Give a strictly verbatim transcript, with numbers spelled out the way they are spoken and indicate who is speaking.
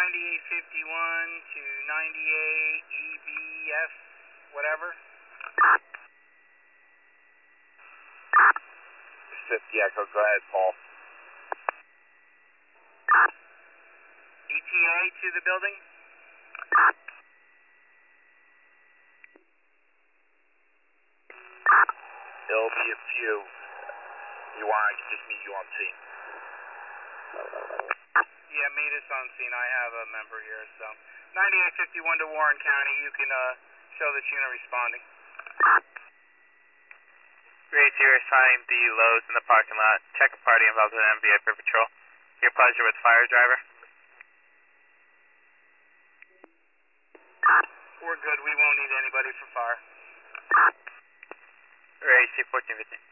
Speaker 1: ninety-eight fifty-one to ninety-eight E B F, whatever.
Speaker 2: fifty Echo, go ahead, Paul.
Speaker 1: E T A to the building.
Speaker 2: It'll be a few. You want, I can just meet you on scene.
Speaker 1: Yeah, meet us on scene. I have a member here, so. ninety-eight fifty-one to Warren County. You can uh, show that you're responding.
Speaker 3: Raise your assigned D loads in the parking lot. Check a party involved in M V A for patrol. Your pleasure with fire driver.
Speaker 1: We're good. We won't need anybody for fire.
Speaker 3: Raise C fourteen fifteen.